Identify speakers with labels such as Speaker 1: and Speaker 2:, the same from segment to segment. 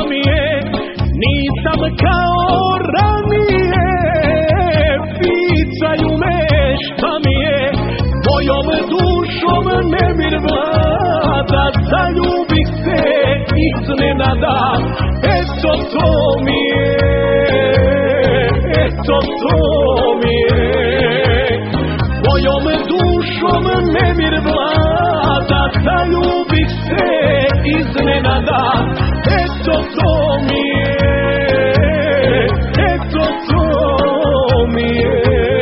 Speaker 1: mi je, nisam kao ranije. Pitaju me šta mi je, mojom dušom nemir vlada. Zaljubih se iznenada, eto to mi je, eto to mi je. Mojom dušom nemir vlada, zaljubih se iznenada, eto to mi je, eto to mi je.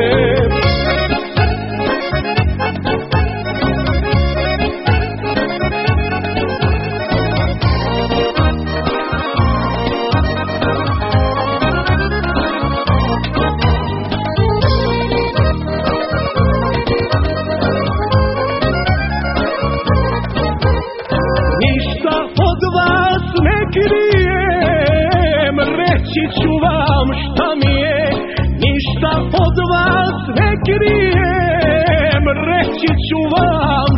Speaker 1: Ništa od vas ne krijem, reći ću vam šta mi je. Ništa od vas ne krijem, reći ću vam